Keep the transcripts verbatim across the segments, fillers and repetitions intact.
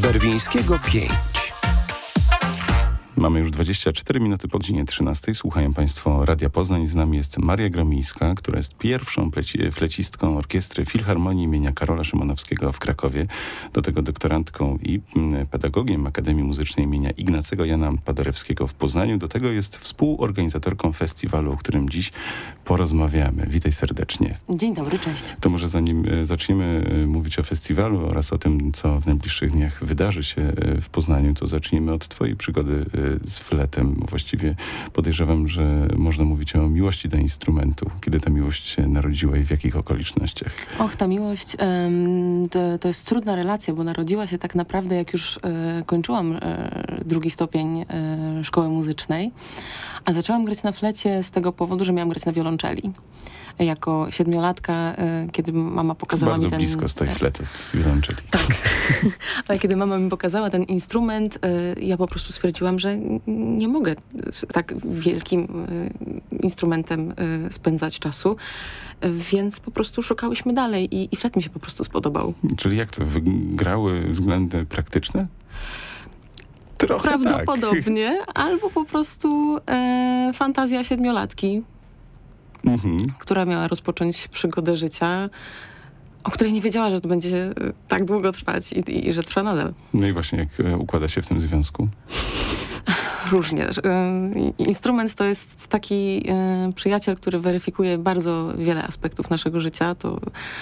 Berwińskiego pięć. Mamy już dwadzieścia cztery minuty po godzinie trzynastej. Słuchają Państwo Radia Poznań. Z nami jest Maria Gromińska, która jest pierwszą pleci- flecistką orkiestry Filharmonii imienia Karola Szymanowskiego w Krakowie. Do tego doktorantką i pedagogiem Akademii Muzycznej imienia Ignacego Jana Paderewskiego w Poznaniu. Do tego jest współorganizatorką festiwalu, o którym dziś porozmawiamy. Witaj serdecznie. Dzień dobry, cześć. To może zanim zaczniemy mówić o festiwalu oraz o tym, co w najbliższych dniach wydarzy się w Poznaniu, to zacznijmy od twojej przygody z fletem. Właściwie podejrzewam, że można mówić o miłości do instrumentu. Kiedy ta miłość się narodziła i w jakich okolicznościach? Och, ta miłość um, to, to jest trudna relacja, bo narodziła się tak naprawdę, jak już e, kończyłam e, drugi stopień e, szkoły muzycznej, a zaczęłam grać na flecie z tego powodu, że miałam grać na wiolonczeli. Jako siedmiolatka, kiedy mama pokazała Bardzo mi ten... Bardzo blisko stoi flet od wiolonczeli. Tak. Ale kiedy mama mi pokazała ten instrument, ja po prostu stwierdziłam, że nie mogę tak wielkim instrumentem spędzać czasu, więc po prostu szukałyśmy dalej i, i flet mi się po prostu spodobał. Czyli jak to? Wygrały względy praktyczne? Trochę Prawdopodobnie, tak. Albo po prostu e, fantazja siedmiolatki. Mhm. Która miała rozpocząć przygodę życia, o której nie wiedziała, że to będzie tak długo trwać i, i, i że trwa nadal. No i właśnie, jak układa się w tym związku? Różnie. Instrument to jest taki przyjaciel, który weryfikuje bardzo wiele aspektów naszego życia. To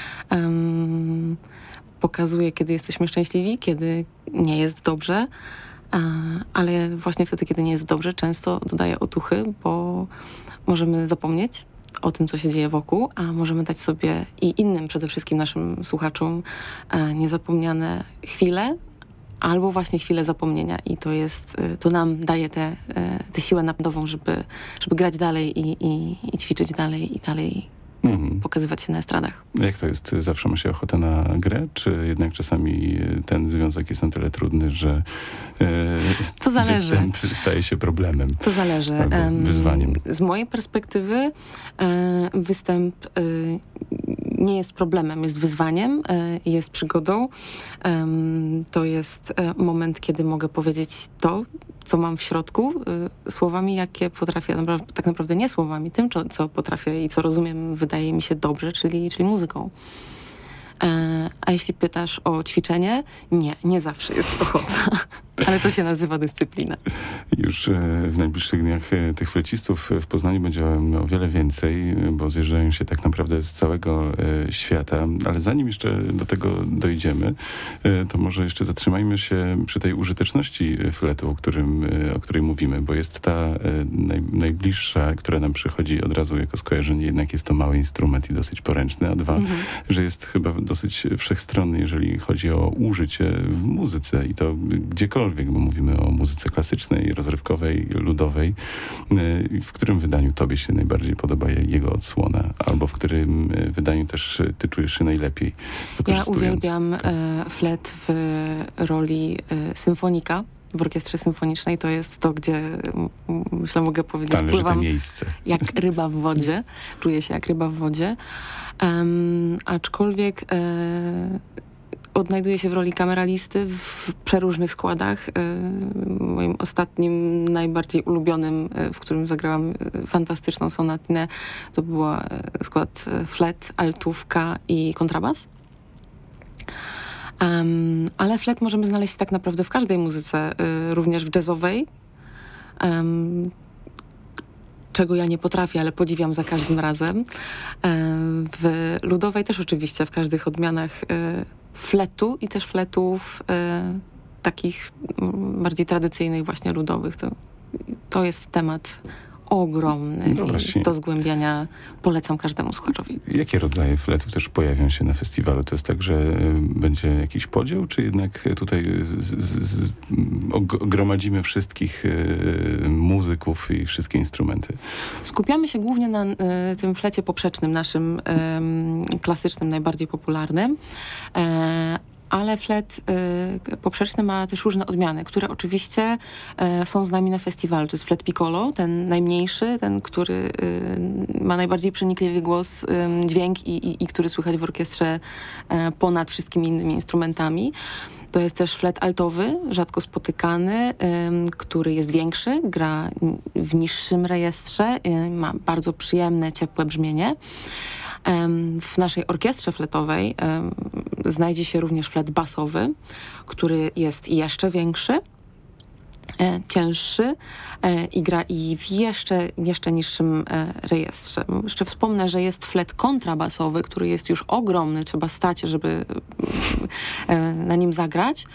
um, pokazuje, kiedy jesteśmy szczęśliwi, kiedy nie jest dobrze, a, ale właśnie wtedy, kiedy nie jest dobrze, często dodaje otuchy, bo możemy zapomnieć o tym, co się dzieje wokół, a możemy dać sobie i innym, przede wszystkim naszym słuchaczom, e, niezapomniane chwile, albo właśnie chwile zapomnienia. I to jest, e, to nam daje tę e, te siłę napędową, żeby, żeby grać dalej i, i, i ćwiczyć dalej i dalej mhm. pokazywać się na estradach. Jak to jest? Zawsze ma się ochotę na grę? Czy jednak czasami ten związek jest na tyle trudny, że e, to zależy. Występ staje się problemem? To zależy. Albo wyzwaniem. Z mojej perspektywy e, występ e, nie jest problemem, jest wyzwaniem, e, jest przygodą. E, to jest e, moment, kiedy mogę powiedzieć to, co mam w środku, y, słowami, jakie potrafię, naprawdę, tak naprawdę nie słowami, tym, co, co potrafię i co rozumiem, wydaje mi się dobrze, czyli, czyli muzyką. E, a jeśli pytasz o ćwiczenie, nie, nie zawsze jest ochota, ale to się nazywa dyscyplina. Już w najbliższych dniach tych flecistów w Poznaniu będzie o wiele więcej, bo zjeżdżają się tak naprawdę z całego świata, ale zanim jeszcze do tego dojdziemy, to może jeszcze zatrzymajmy się przy tej użyteczności fletu, o, którym, o której mówimy, bo jest ta naj, najbliższa, która nam przychodzi od razu jako skojarzenie, jednak jest to mały instrument i dosyć poręczny, a dwa, mhm. że jest chyba dosyć wszechstronny, jeżeli chodzi o użycie w muzyce i to gdziekolwiek, bo mówimy o muzyce klasycznej, rozrywkowej, ludowej. W którym wydaniu tobie się najbardziej podoba jego odsłona? Albo w którym wydaniu też ty czujesz się najlepiej wykorzystując? Ja uwielbiam e, flet w roli e, symfonika. W orkiestrze symfonicznej to jest to, gdzie myślę, mogę powiedzieć, pływam miejsce. jak ryba w wodzie. Czuję się jak ryba w wodzie. Um, aczkolwiek e, odnajduję się w roli kameralisty w przeróżnych składach. E, moim ostatnim, najbardziej ulubionym, e, w którym zagrałam e, fantastyczną sonatinę, to był skład e, flet, altówka i kontrabas. Um, ale flet możemy znaleźć tak naprawdę w każdej muzyce, y, również w jazzowej, um, czego ja nie potrafię, ale podziwiam za każdym razem. Um, w ludowej też oczywiście, w każdych odmianach y, fletu i też fletów y, takich m, bardziej tradycyjnych, właśnie ludowych. To, to jest temat ogromny no do zgłębiania. Polecam każdemu słuchaczowi. Jakie rodzaje fletów też pojawią się na festiwalu? To jest tak, że y, będzie jakiś podział, czy jednak tutaj z, z, z, gromadzimy wszystkich y, muzyków i wszystkie instrumenty? Skupiamy się głównie na y, tym flecie poprzecznym, naszym y, klasycznym, najbardziej popularnym. Y, ale flet y, poprzeczny ma też różne odmiany, które oczywiście y, są z nami na festiwalu. To jest flet piccolo, ten najmniejszy, ten, który y, ma najbardziej przenikliwy głos, y, dźwięk i, i, i który słychać w orkiestrze y, ponad wszystkimi innymi instrumentami. To jest też flet altowy, rzadko spotykany, który jest większy, gra w niższym rejestrze, ma bardzo przyjemne, ciepłe brzmienie. W naszej orkiestrze fletowej znajdzie się również flet basowy, który jest jeszcze większy, cięższy i gra i w jeszcze, jeszcze niższym rejestrze. Jeszcze wspomnę, że jest flet kontrabasowy, który jest już ogromny, trzeba stać, żeby na nim zagrać.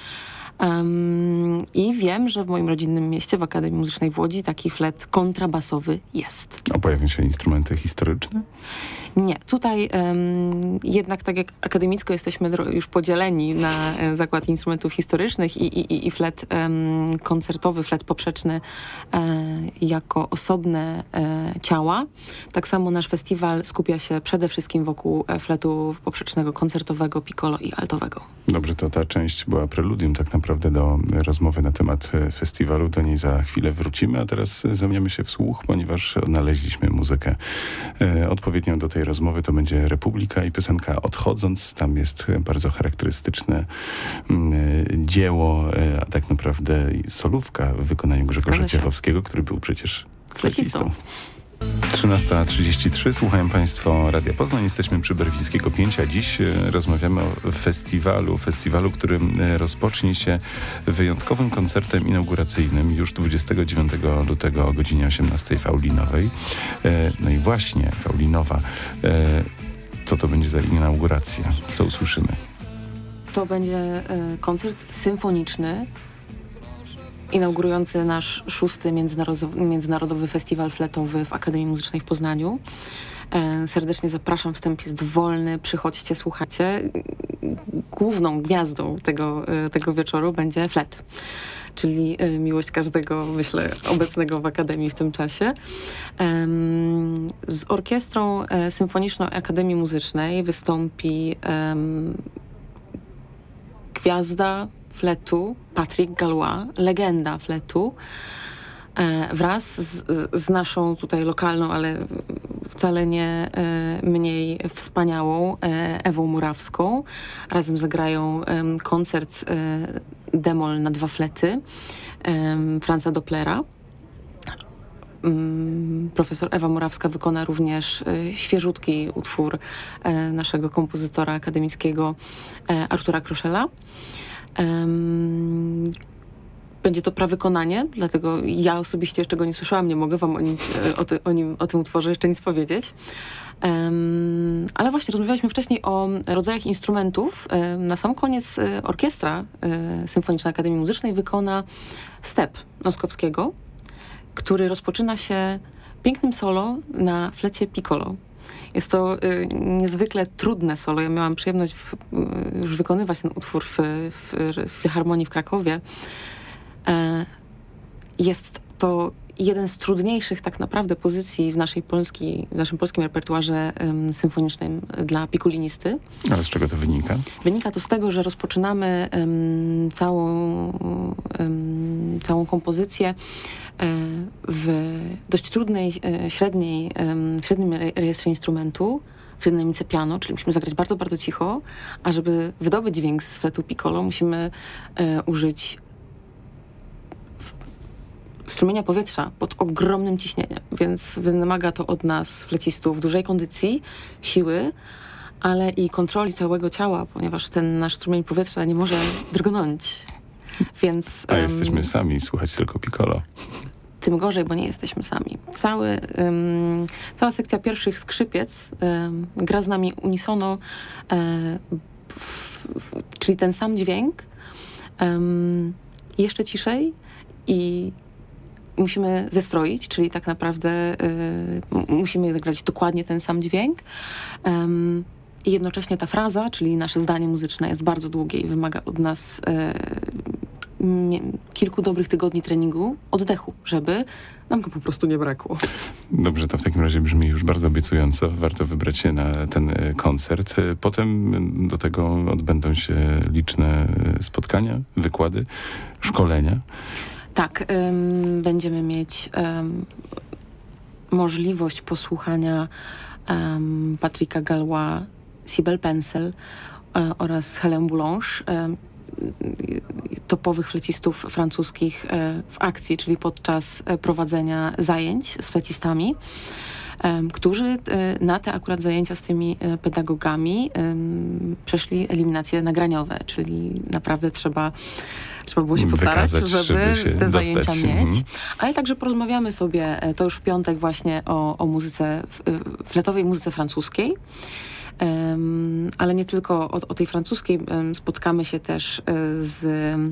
Um, I wiem, że w moim rodzinnym mieście, w Akademii Muzycznej w Łodzi, taki flet kontrabasowy jest. A pojawią się instrumenty historyczne? Nie. Tutaj um, jednak tak jak akademicko jesteśmy już podzieleni na e, Zakład Instrumentów Historycznych i, i, i flet um, koncertowy, flet poprzeczny e, jako osobne e, ciała. Tak samo nasz festiwal skupia się przede wszystkim wokół fletu poprzecznego, koncertowego, piccolo i altowego. Dobrze, to ta część była preludium tak naprawdę do rozmowy na temat festiwalu. Do niej za chwilę wrócimy, a teraz zamieniamy się w słuch, ponieważ odnaleźliśmy muzykę e, odpowiednią do tej rozmowy. To będzie Republika i piosenka Odchodząc. Tam jest bardzo charakterystyczne e, dzieło, e, a tak naprawdę solówka w wykonaniu Grzegorza Ciechowskiego, który był przecież flecistą. trzynasta trzydzieści trzy. Słuchają Państwo Radia Poznań. Jesteśmy przy Berwińskiego pięć, a dziś e, rozmawiamy o festiwalu. Festiwalu, który e, rozpocznie się wyjątkowym koncertem inauguracyjnym już dwudziestego dziewiątego lutego o godzinie osiemnastej w Aulinowej. E, no i właśnie w Aulinowa. E, co to będzie za inauguracja? Co usłyszymy? To będzie e, koncert symfoniczny inaugurujący nasz szósty międzynarodowy, międzynarodowy festiwal fletowy w Akademii Muzycznej w Poznaniu. E, serdecznie zapraszam, wstęp jest wolny, przychodźcie, słuchajcie. Główną gwiazdą tego, e, tego wieczoru będzie flet, czyli e, miłość każdego, myślę, obecnego w Akademii w tym czasie. E, z orkiestrą e, Symfoniczną Akademii Muzycznej wystąpi e, gwiazda fletu, Patrick Gallois, legenda fletu, e, wraz z, z naszą tutaj lokalną, ale wcale nie e, mniej wspaniałą e, Ewą Murawską. Razem zagrają e, koncert e, demol na dwa flety e, Franza Dopplera. Profesor Ewa Murawska wykona również e, świeżutki utwór e, naszego kompozytora akademickiego e, Artura Kroszela. Um, będzie to prawykonanie, dlatego ja osobiście jeszcze go nie słyszałam, nie mogę wam o, nic, o, ty, o, nim, o tym utworze jeszcze nic powiedzieć. Um, ale właśnie rozmawialiśmy wcześniej o rodzajach instrumentów. Um, na sam koniec um, orkiestra um, Symfonicznej Akademii Muzycznej wykona step Noskowskiego, który rozpoczyna się pięknym solo na flecie piccolo. Jest to y, niezwykle trudne solo. Ja miałam przyjemność w, y, już wykonywać ten utwór w, w, w Filharmonii w Krakowie. E, jest to jeden z trudniejszych tak naprawdę pozycji w, naszej polski, w naszym polskim repertuarze um, symfonicznym dla piccolinisty. Ale z czego to wynika? Wynika to z tego, że rozpoczynamy um, całą, um, całą kompozycję w dość trudnej, średniej, średnim rejestrze instrumentu, w dynamice piano, czyli musimy zagrać bardzo, bardzo cicho, a żeby wydobyć dźwięk z fletu piccolo, musimy e, użyć w, strumienia powietrza pod ogromnym ciśnieniem, więc wymaga to od nas, flecistów, dużej kondycji, siły, ale i kontroli całego ciała, ponieważ ten nasz strumień powietrza nie może drgnąć. Więc, a jesteśmy um, sami, słuchać tylko piccolo. Tym gorzej, bo nie jesteśmy sami. Cały, um, cała sekcja pierwszych skrzypiec um, gra z nami unisono, um, w, w, czyli ten sam dźwięk, um, jeszcze ciszej i musimy zestroić, czyli tak naprawdę um, musimy grać dokładnie ten sam dźwięk. Um, I jednocześnie ta fraza, czyli nasze zdanie muzyczne jest bardzo długie i wymaga od nas um, kilku dobrych tygodni treningu, oddechu, żeby nam go po prostu nie brakło. Dobrze, to w takim razie brzmi już bardzo obiecująco. Warto wybrać się na ten koncert. Potem do tego odbędą się liczne spotkania, wykłady, szkolenia. Tak, um, będziemy mieć um, możliwość posłuchania um, Patricka Gallois, Sibel Pencil um, oraz Hélène Boulange. Um, topowych flecistów francuskich w akcji, czyli podczas prowadzenia zajęć z flecistami, którzy na te akurat zajęcia z tymi pedagogami przeszli eliminacje nagraniowe, czyli naprawdę trzeba, trzeba było się postarać, Wykazać, żeby, żeby się te dostać. zajęcia mieć. Mhm. Ale także porozmawiamy sobie, to już w piątek właśnie o, o muzyce, fletowej muzyce francuskiej. Um, ale nie tylko o, o tej francuskiej. Um, spotkamy się też z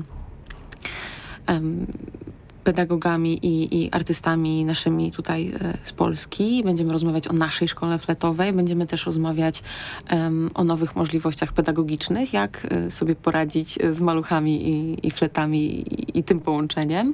um, pedagogami i, i artystami naszymi tutaj e, z Polski. Będziemy rozmawiać o naszej szkole fletowej. Będziemy też rozmawiać um, o nowych możliwościach pedagogicznych, jak e, sobie poradzić z maluchami i, i fletami i, i tym połączeniem.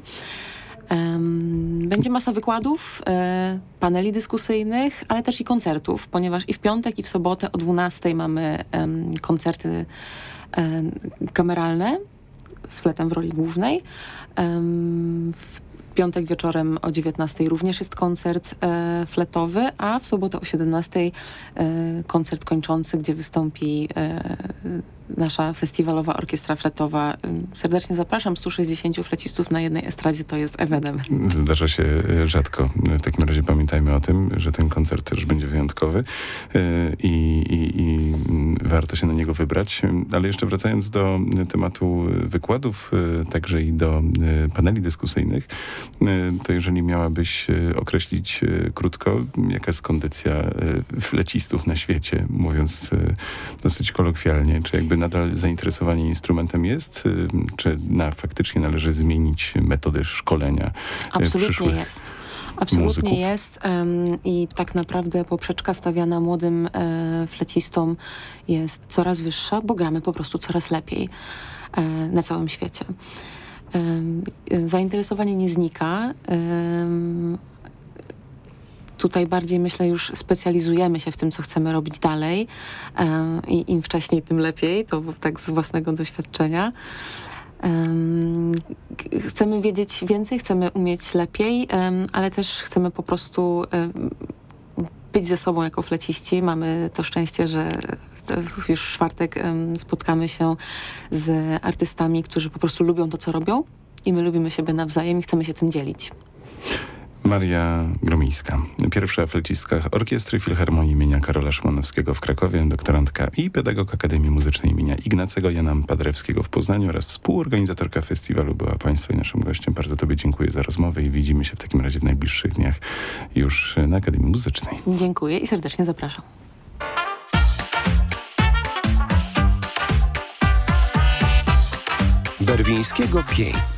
Um, będzie masa wykładów, e, paneli dyskusyjnych, ale też i koncertów, ponieważ i w piątek, i w sobotę o dwunastej mamy um, koncerty e, kameralne z fletem w roli głównej. Um, w piątek wieczorem o dziewiętnastej również jest koncert e, fletowy, a w sobotę o siedemnastej e, koncert kończący, gdzie wystąpi e, nasza festiwalowa orkiestra fletowa. Serdecznie zapraszam. stu sześćdziesięciu flecistów na jednej estradzie to jest ewenement. Zdarza się rzadko. W takim razie pamiętajmy o tym, że ten koncert też będzie wyjątkowy i, i, i warto się na niego wybrać. Ale jeszcze wracając do tematu wykładów, także i do paneli dyskusyjnych, to jeżeli miałabyś określić krótko, jaka jest kondycja flecistów na świecie, mówiąc dosyć kolokwialnie, czy jakby nadal zainteresowanie instrumentem jest, czy na, faktycznie należy zmienić metodę szkolenia Absolutnie przyszłych jest. Absolutnie muzyków? jest um, i tak naprawdę poprzeczka stawiana młodym e, flecistom jest coraz wyższa, bo gramy po prostu coraz lepiej e, na całym świecie. E, zainteresowanie nie znika. E, Tutaj bardziej, myślę, już specjalizujemy się w tym, co chcemy robić dalej um, i im wcześniej, tym lepiej, to tak z własnego doświadczenia. Um, chcemy wiedzieć więcej, chcemy umieć lepiej, um, ale też chcemy po prostu um, być ze sobą jako fleciści. Mamy to szczęście, że już w czwartek um, spotkamy się z artystami, którzy po prostu lubią to, co robią i my lubimy siebie nawzajem i chcemy się tym dzielić. Maria Grumińska, pierwsza flecistka Orkiestry Filharmonii imienia Karola Szymanowskiego w Krakowie, doktorantka i pedagog Akademii Muzycznej imienia Ignacego Jana Paderewskiego w Poznaniu oraz współorganizatorka festiwalu była Państwa i naszym gościem. Bardzo Tobie dziękuję za rozmowę i widzimy się w takim razie w najbliższych dniach już na Akademii Muzycznej. Dziękuję i serdecznie zapraszam. Berwińskiego pięć.